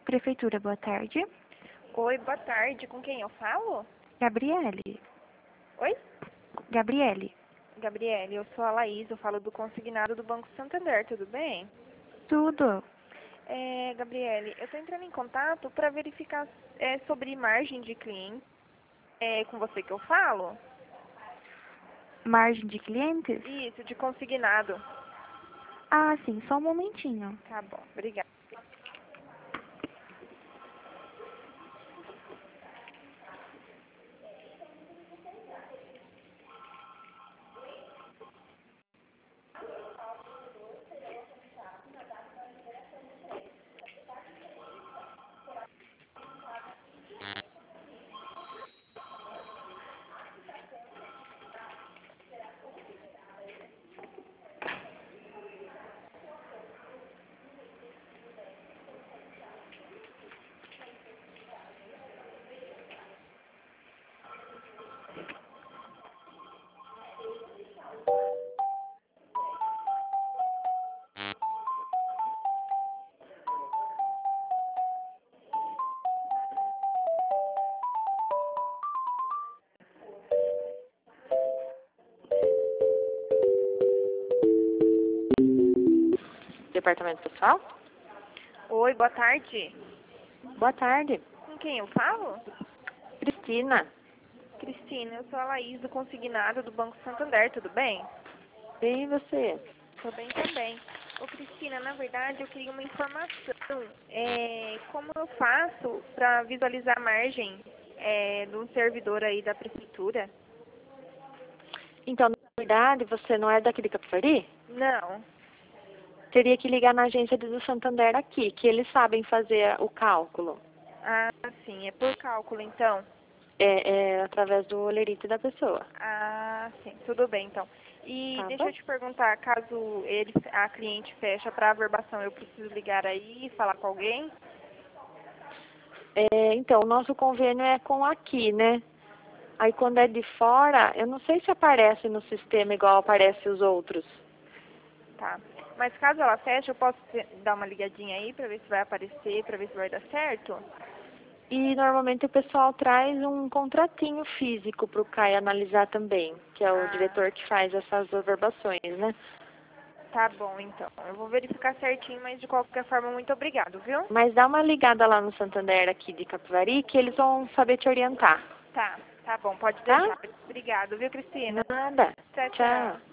Prefeitura, boa tarde. Oi, boa tarde. Com quem eu falo? Gabriele. Oi? Gabriele. Gabriele, eu sou a Laís, eu falo do consignado do Banco Santander, tudo bem? Tudo. Gabriele, eu estou entrando em contato para verificar sobre margem de cliente. É com você que eu falo? Margem de clientes? Isso, de consignado. Ah, sim, só um momentinho. Tá bom, obrigada. Departamento pessoal? Oi, boa tarde. Boa tarde. Com quem eu falo? Cristina. Cristina, eu sou a Laís do consignado do Banco Santander, tudo bem? Bem, e você? Tô bem também. Ô, Cristina, na verdade eu queria uma informação. Como eu faço para visualizar a margem de um servidor aí da prefeitura? Então, na verdade, você não é daqui de Capivari? Não. Teria que ligar na agência do Santander aqui, que eles sabem fazer o cálculo. Ah, sim, é por cálculo então. É através do olerite da pessoa. Ah, sim, tudo bem então. E Tá deixa bom? eu te perguntar, caso a cliente fecha para averbação, eu preciso ligar aí e falar com alguém? Então, o nosso convênio é com aqui, né? Aí quando é de fora, eu não sei se aparece no sistema igual aparece os outros. Tá. Mas caso ela feche, eu posso dar uma ligadinha aí para ver se vai aparecer, para ver se vai dar certo? E normalmente o pessoal traz um contratinho físico para o CAI analisar também, que é o Ah, diretor que faz essas averbações, né? tá bom, então. Eu vou verificar certinho, mas de qualquer forma, muito obrigado, viu? Mas dá uma ligada lá no Santander aqui de Capivari que eles vão saber te orientar, Tá bom, pode tá? deixar. Obrigado, viu, Cristina? Nada. Tchau, Tchau. tchau.